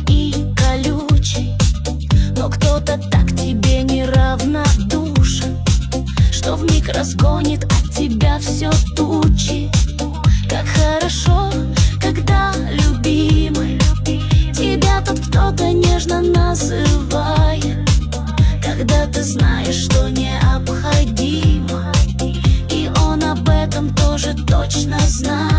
и колючий, но кто-то так тебе неравнодушен, что вмиг разгонит от тебя все тучи. Как хорошо, когда любимый тебя тут кто-то нежно называет, когда ты знаешь, что необходимо, и он об этом тоже точно знает.